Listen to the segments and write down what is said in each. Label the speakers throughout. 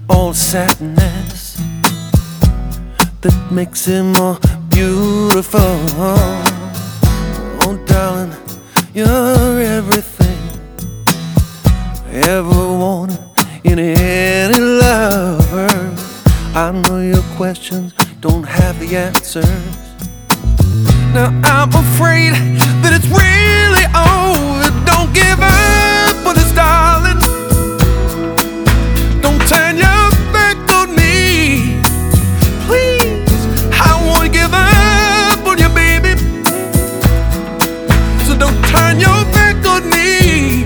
Speaker 1: all sadness that makes it more beautiful. Oh, darling, you're everything I ever wanted in any lover. I know your questions don't have the answers. Now I'm afraid that it's really over. Don't give up on us, darling. Don't turn your back on me, please. I won't give up on you, baby. So don't turn your back on me.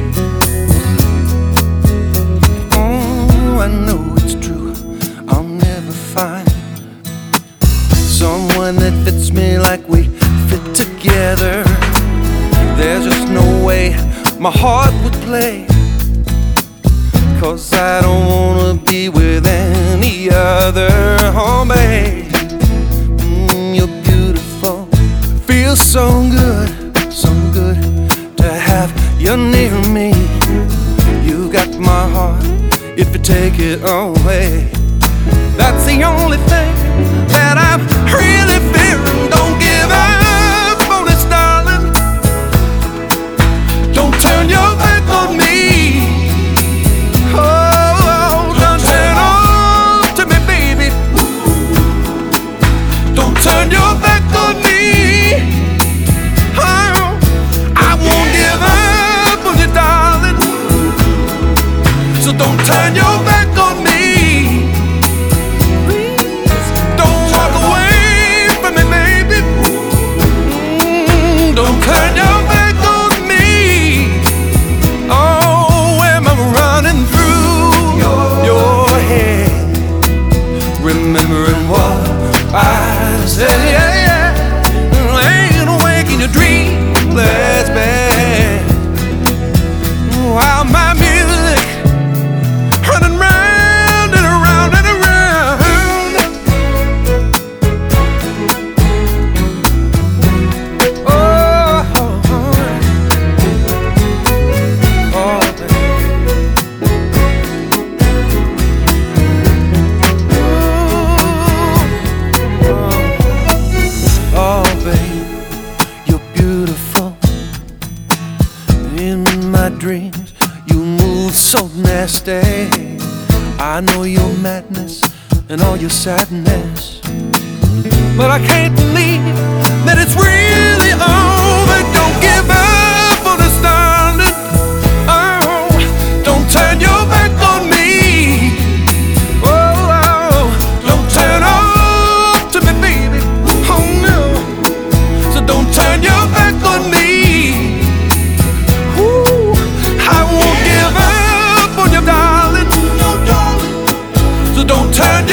Speaker 1: Oh, I know it's true, I'll never find someone that fits me like we fit together. There's just no way my heart would play, 'cause I don't wanna be with any other. Oh, babe, you're beautiful. Feels so good to have you near me. You got my heart if you take it away. That's the only thing that I'm really fearing. Don't give up on this, darling. Don't turn your back on me. Oh, don't turn on to me, baby. Don't turn your back on me. Oh, I won't give up on you, darling. So don't turn your back on me. Remembering what I said, yeah, yeah. Laying awake in your dreamless bed, while my music running round and around and around. Oh, my dreams, you move so nasty. I know your madness and all your sadness, but I can't believe that it's really over. Don't give up on us, darling. Oh, don't turn your back on me. Oh, don't turn off to me, baby. Oh no, so don't turn your back on me. Don't turn